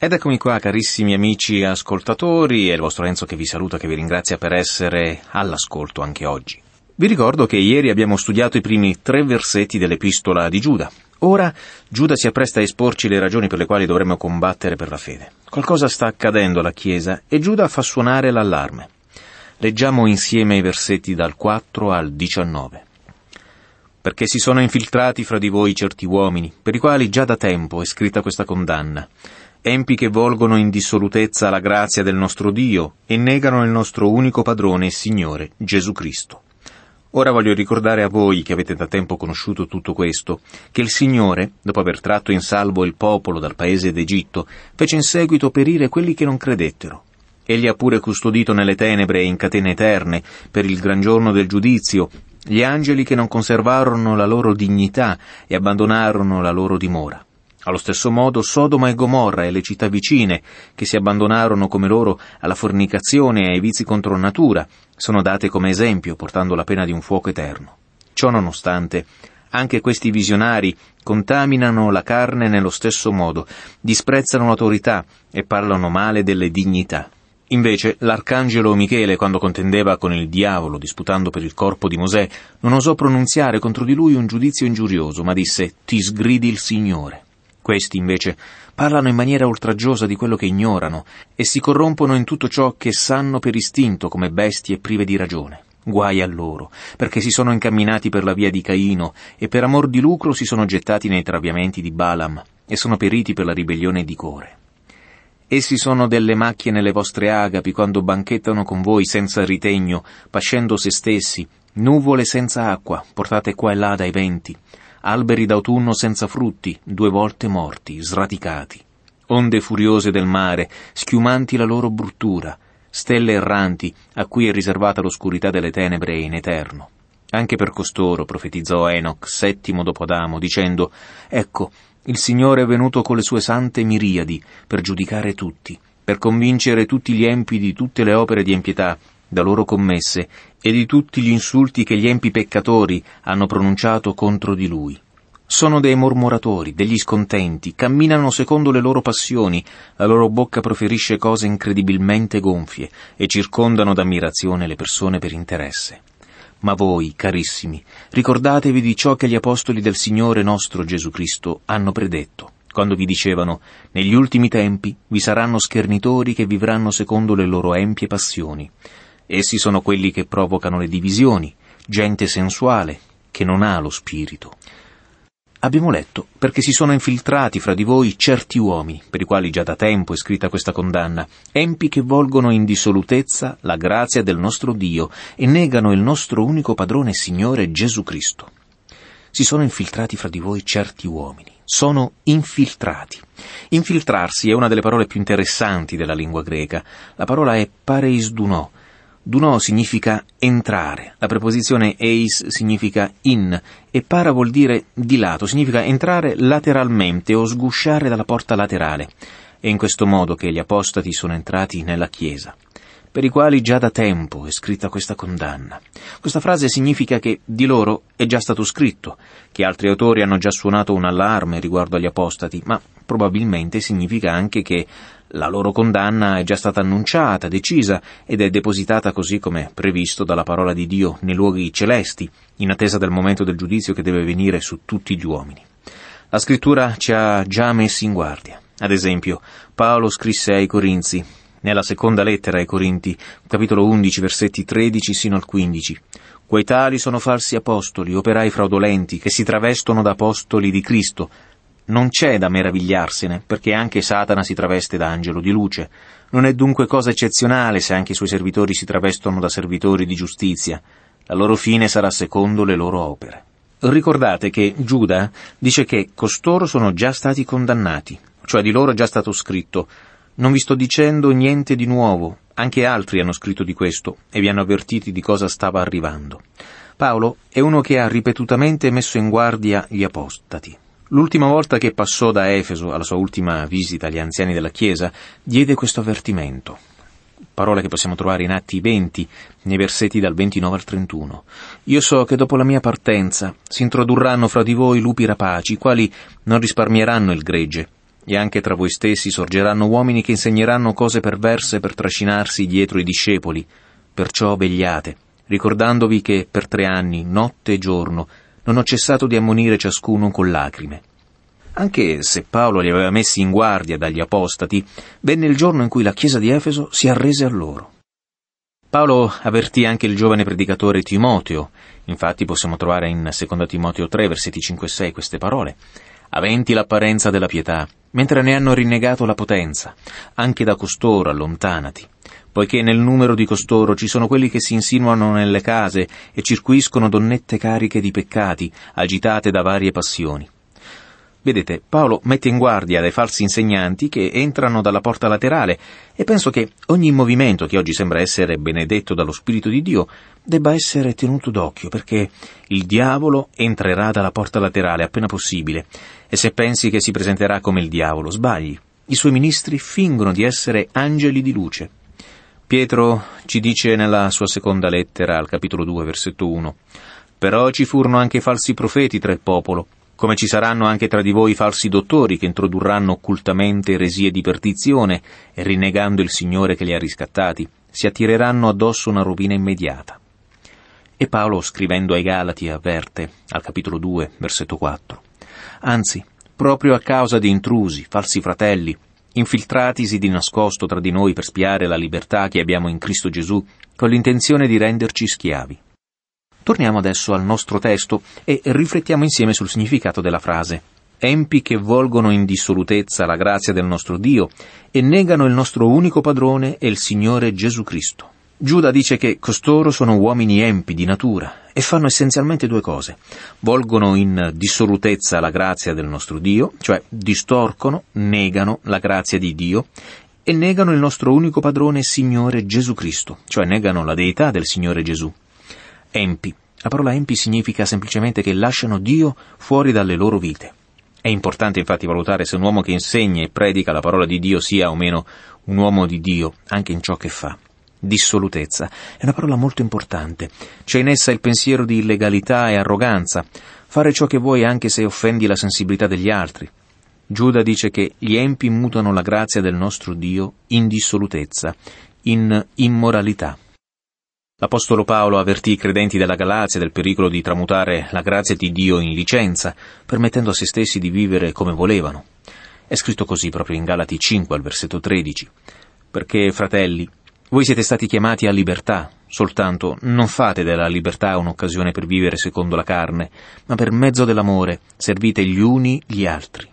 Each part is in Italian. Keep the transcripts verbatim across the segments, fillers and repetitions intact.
Ed eccomi qua, carissimi amici ascoltatori, è il vostro Enzo che vi saluta, che vi ringrazia per essere all'ascolto anche oggi. Vi ricordo che ieri abbiamo studiato i primi tre versetti dell'epistola di Giuda. Ora Giuda si appresta a esporci le ragioni per le quali dovremmo combattere per la fede. Qualcosa sta accadendo alla Chiesa e Giuda fa suonare l'allarme. Leggiamo insieme i versetti dal quattro al diciannove. Perché si sono infiltrati fra di voi certi uomini, per i quali già da tempo è scritta questa condanna, empi che volgono in dissolutezza la grazia del nostro Dio e negano il nostro unico padrone e Signore, Gesù Cristo. Ora voglio ricordare a voi, che avete da tempo conosciuto tutto questo, che il Signore, dopo aver tratto in salvo il popolo dal paese d'Egitto, fece in seguito perire quelli che non credettero. Egli ha pure custodito nelle tenebre e in catene eterne, per il gran giorno del giudizio, gli angeli che non conservarono la loro dignità e abbandonarono la loro dimora. Allo stesso modo Sodoma e Gomorra e le città vicine, che si abbandonarono come loro alla fornicazione e ai vizi contro natura, sono date come esempio, portando la pena di un fuoco eterno. Ciò nonostante, anche questi visionari contaminano la carne nello stesso modo, disprezzano l'autorità e parlano male delle dignità. Invece, l'arcangelo Michele, quando contendeva con il diavolo, disputando per il corpo di Mosè, non osò pronunziare contro di lui un giudizio ingiurioso, ma disse: «Ti sgridi il Signore». Questi, invece, parlano in maniera oltraggiosa di quello che ignorano e si corrompono in tutto ciò che sanno per istinto come bestie prive di ragione. Guai a loro, perché si sono incamminati per la via di Caino e per amor di lucro si sono gettati nei traviamenti di Balaam e sono periti per la ribellione di Core. Essi sono delle macchie nelle vostre agapi quando banchettano con voi senza ritegno, pascendo se stessi, nuvole senza acqua, portate qua e là dai venti, alberi d'autunno senza frutti, due volte morti, sradicati, onde furiose del mare, schiumanti la loro bruttura, stelle erranti, a cui è riservata l'oscurità delle tenebre in eterno. Anche per costoro profetizzò Enoch, settimo dopo Adamo, dicendo: «Ecco, il Signore è venuto con le sue sante miriadi per giudicare tutti, per convincere tutti gli empi di tutte le opere di empietà da loro commesse e di tutti gli insulti che gli empi peccatori hanno pronunciato contro di lui. Sono dei mormoratori, degli scontenti, camminano secondo le loro passioni, la loro bocca proferisce cose incredibilmente gonfie e circondano d'ammirazione le persone per interesse. Ma voi, carissimi, ricordatevi di ciò che gli apostoli del Signore nostro Gesù Cristo hanno predetto, quando vi dicevano: negli ultimi tempi vi saranno schernitori che vivranno secondo le loro empie passioni. Essi sono quelli che provocano le divisioni, gente sensuale, che non ha lo spirito. Abbiamo letto perché si sono infiltrati fra di voi certi uomini, per i quali già da tempo è scritta questa condanna, empi che volgono in dissolutezza la grazia del nostro Dio e negano il nostro unico padrone e Signore Gesù Cristo. Si sono infiltrati fra di voi certi uomini. Sono infiltrati. Infiltrarsi è una delle parole più interessanti della lingua greca. La parola è pareisdunò. Dunò significa entrare, la preposizione eis significa in, e para vuol dire di lato, significa entrare lateralmente o sgusciare dalla porta laterale. È in questo modo che gli apostati sono entrati nella Chiesa, per i quali già da tempo è scritta questa condanna. Questa frase significa che di loro è già stato scritto, che altri autori hanno già suonato un allarme riguardo agli apostati, ma probabilmente significa anche che la loro condanna è già stata annunciata, decisa ed è depositata così come previsto dalla parola di Dio nei luoghi celesti, in attesa del momento del giudizio che deve venire su tutti gli uomini. La Scrittura ci ha già messi in guardia. Ad esempio, Paolo scrisse ai Corinzi, nella seconda lettera ai Corinti, capitolo undici, versetti tredici sino al quindici. Quei tali sono falsi apostoli, operai fraudolenti, che si travestono da apostoli di Cristo. Non c'è da meravigliarsene, perché anche Satana si traveste da angelo di luce. Non è dunque cosa eccezionale se anche i suoi servitori si travestono da servitori di giustizia. La loro fine sarà secondo le loro opere. Ricordate che Giuda dice che costoro sono già stati condannati, cioè di loro è già stato scritto: «Non vi sto dicendo niente di nuovo, anche altri hanno scritto di questo e vi hanno avvertiti di cosa stava arrivando». Paolo è uno che ha ripetutamente messo in guardia gli apostati. L'ultima volta che passò da Efeso, alla sua ultima visita agli anziani della Chiesa, diede questo avvertimento. Parole che possiamo trovare in Atti venti, nei versetti dal ventinove al trentuno. «Io so che dopo la mia partenza si introdurranno fra di voi lupi rapaci, i quali non risparmieranno il gregge, e anche tra voi stessi sorgeranno uomini che insegneranno cose perverse per trascinarsi dietro i discepoli. Perciò vegliate, ricordandovi che per tre anni, notte e giorno, non ho cessato di ammonire ciascuno con lacrime. Anche se Paolo li aveva messi in guardia dagli apostati, venne il giorno in cui la chiesa di Efeso si arrese a loro. Paolo avvertì anche il giovane predicatore Timoteo. Infatti possiamo trovare in seconda Timoteo tre, versetti cinque e sei, queste parole: aventi l'apparenza della pietà, mentre ne hanno rinnegato la potenza. Anche da costoro allontanati, poiché nel numero di costoro ci sono quelli che si insinuano nelle case e circuiscono donnette cariche di peccati, agitate da varie passioni. Vedete, Paolo mette in guardia dai falsi insegnanti che entrano dalla porta laterale, e penso che ogni movimento che oggi sembra essere benedetto dallo Spirito di Dio debba essere tenuto d'occhio, perché il diavolo entrerà dalla porta laterale appena possibile, e se pensi che si presenterà come il diavolo, sbagli. I suoi ministri fingono di essere angeli di luce. Pietro ci dice nella sua seconda lettera, al capitolo due, versetto uno: «Però ci furono anche falsi profeti tra il popolo, come ci saranno anche tra di voi falsi dottori che introdurranno occultamente eresie di perdizione e, rinnegando il Signore che li ha riscattati, si attireranno addosso una rovina immediata». E Paolo, scrivendo ai Galati, avverte, al capitolo due, versetto quattro: «Anzi, proprio a causa di intrusi, falsi fratelli, infiltratisi di nascosto tra di noi per spiare la libertà che abbiamo in Cristo Gesù, con l'intenzione di renderci schiavi». Torniamo adesso al nostro testo e riflettiamo insieme sul significato della frase: empi che volgono in dissolutezza la grazia del nostro Dio e negano il nostro unico padrone e il Signore Gesù Cristo. Giuda dice che costoro sono uomini empi di natura e fanno essenzialmente due cose: volgono in dissolutezza la grazia del nostro Dio, cioè distorcono, negano la grazia di Dio, e negano il nostro unico padrone e Signore Gesù Cristo, cioè negano la deità del Signore Gesù. Empi. La parola empi significa semplicemente che lasciano Dio fuori dalle loro vite. È importante infatti valutare se un uomo che insegna e predica la parola di Dio sia o meno un uomo di Dio, anche in ciò che fa. Dissolutezza è una parola molto importante. C'è in essa il pensiero di illegalità e arroganza, fare ciò che vuoi anche se offendi la sensibilità degli altri. Giuda dice che gli empi mutano la grazia del nostro Dio in dissolutezza, in immoralità. L'Apostolo Paolo avvertì i credenti della Galazia del pericolo di tramutare la grazia di Dio in licenza, permettendo a se stessi di vivere come volevano. È scritto così proprio in Galati cinque, al versetto tredici: «Perché, fratelli, voi siete stati chiamati a libertà, soltanto non fate della libertà un'occasione per vivere secondo la carne, ma per mezzo dell'amore servite gli uni gli altri».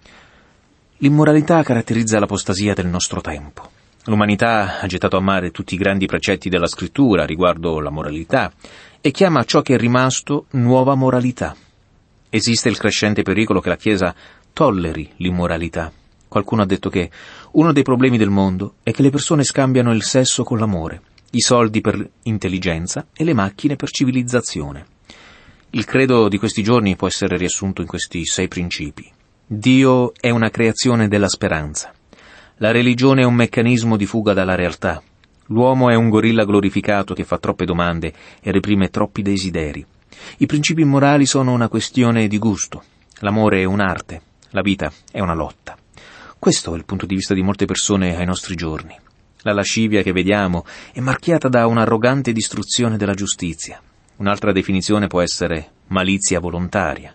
L'immoralità caratterizza l'apostasia del nostro tempo. L'umanità ha gettato a mare tutti i grandi precetti della Scrittura riguardo la moralità e chiama ciò che è rimasto nuova moralità. Esiste il crescente pericolo che la Chiesa tolleri l'immoralità. Qualcuno ha detto che uno dei problemi del mondo è che le persone scambiano il sesso con l'amore, i soldi per intelligenza e le macchine per civilizzazione. Il credo di questi giorni può essere riassunto in questi sei principi. Dio è una creazione della speranza. La religione è un meccanismo di fuga dalla realtà. L'uomo è un gorilla glorificato che fa troppe domande e reprime troppi desideri. I principi morali sono una questione di gusto. L'amore è un'arte. La vita è una lotta. Questo è il punto di vista di molte persone ai nostri giorni. La lascivia che vediamo è marchiata da un'arrogante distruzione della giustizia. Un'altra definizione può essere malizia volontaria.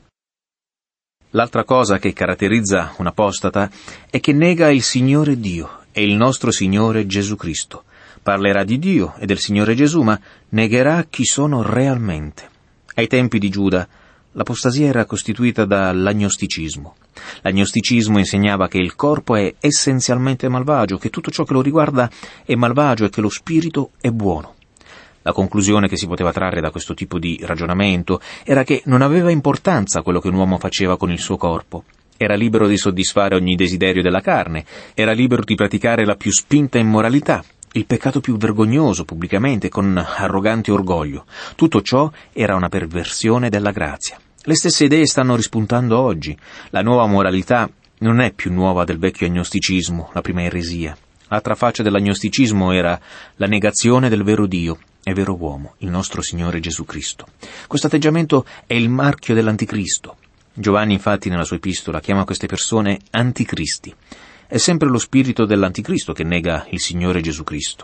L'altra cosa che caratterizza un apostata è che nega il Signore Dio e il nostro Signore Gesù Cristo. Parlerà di Dio e del Signore Gesù, ma negherà chi sono realmente. Ai tempi di Giuda, l'apostasia era costituita dall'agnosticismo. L'agnosticismo insegnava che il corpo è essenzialmente malvagio, che tutto ciò che lo riguarda è malvagio e che lo spirito è buono. La conclusione che si poteva trarre da questo tipo di ragionamento era che non aveva importanza quello che un uomo faceva con il suo corpo. Era libero di soddisfare ogni desiderio della carne, era libero di praticare la più spinta immoralità, il peccato più vergognoso pubblicamente, con arrogante orgoglio. Tutto ciò era una perversione della grazia. Le stesse idee stanno rispuntando oggi. La nuova moralità non è più nuova del vecchio agnosticismo, la prima eresia. L'altra faccia dell'agnosticismo era la negazione del vero Dio e vero uomo, il nostro Signore Gesù Cristo. Questo atteggiamento è il marchio dell'Anticristo. Giovanni infatti nella sua epistola chiama queste persone anticristi. È sempre lo spirito dell'anticristo che nega il Signore Gesù Cristo.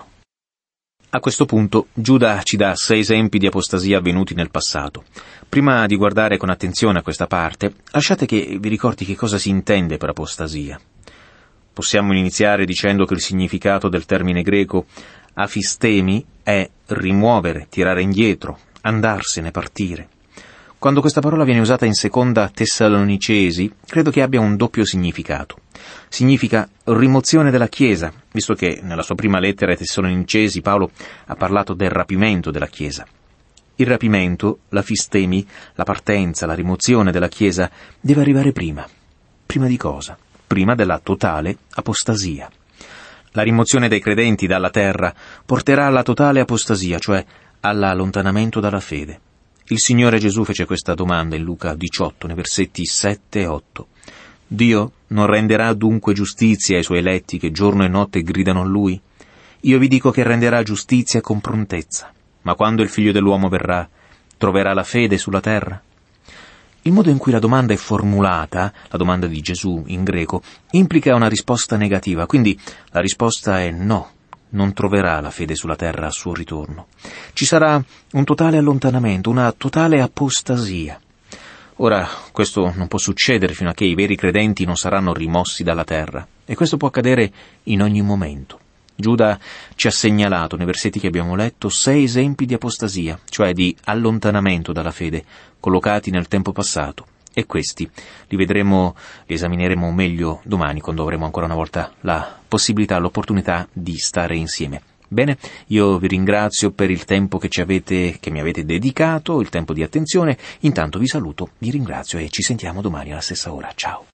A questo punto Giuda ci dà sei esempi di apostasia avvenuti nel passato. Prima di guardare con attenzione a questa parte, lasciate che vi ricordi che cosa si intende per apostasia. Possiamo iniziare dicendo che il significato del termine greco afistemi è rimuovere, tirare indietro, andarsene, partire. Quando questa parola viene usata in seconda Tessalonicesi, credo che abbia un doppio significato. Significa rimozione della Chiesa, visto che nella sua prima lettera ai Tessalonicesi Paolo ha parlato del rapimento della Chiesa. Il rapimento, l'afistemi, la partenza, la rimozione della Chiesa deve arrivare prima. Prima di cosa? Prima della totale apostasia. La rimozione dei credenti dalla terra porterà alla totale apostasia, cioè all'allontanamento dalla fede. Il Signore Gesù fece questa domanda in Luca diciotto, nei versetti sette e otto. Dio non renderà dunque giustizia ai suoi eletti che giorno e notte gridano a Lui? Io vi dico che renderà giustizia con prontezza. Ma quando il Figlio dell'uomo verrà, troverà la fede sulla terra? Il modo in cui la domanda è formulata, la domanda di Gesù in greco, implica una risposta negativa, quindi la risposta è no. Non troverà la fede sulla terra al suo ritorno. Ci sarà un totale allontanamento, una totale apostasia. Ora, questo non può succedere fino a che i veri credenti non saranno rimossi dalla terra, e questo può accadere in ogni momento. Giuda ci ha segnalato, nei versetti che abbiamo letto, sei esempi di apostasia, cioè di allontanamento dalla fede, collocati nel tempo passato. E questi li vedremo, li esamineremo meglio domani, quando avremo ancora una volta la possibilità, l'opportunità di stare insieme. Bene, io vi ringrazio per il tempo che ci avete, che mi avete dedicato, il tempo di attenzione. Intanto vi saluto, vi ringrazio e ci sentiamo domani alla stessa ora. Ciao.